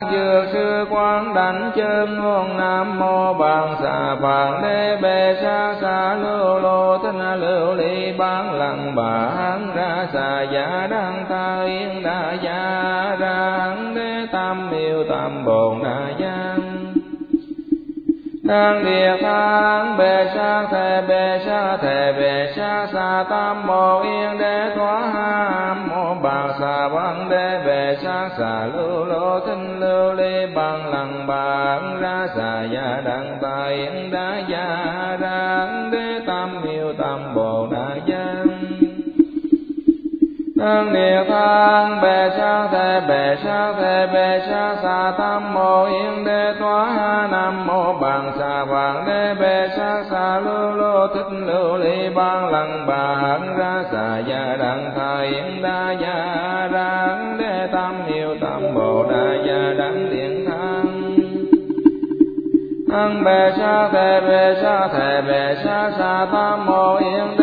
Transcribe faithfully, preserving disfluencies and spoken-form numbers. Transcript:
Dược sư quán đảnh chân ngôn nam mô bằng xà bằng đế bề sa sa lưu lô tinh lưu ly bán lăng bản ra xà giả đăng ta yên đa gia rang đế tam miêu tam bồn đa giang Đăng địa thang bề sa thề bề sa thề bề sa sa tam mô yên đế thoá ham mô bằng xà bằng đế bề sa xà lưu lô tinh lưu ly bằng lăng bản ra xà gia đăng ta yên đa gia rang đế tam miêu tam bồ đa giang Đăng địa thang bề sa thề bề sa thề bề sa sa tam mô yên đế thoá nam mô bằng xà bằng đế bề sa sa lưu lô thích lưu ly ban lăng bản ra xà gia đăng tha yên đa gia rang đế tam miêu tam bồ đa gia đăng điện thang Đăng bề sa thề bề sa thề bề sa sa tam mô yên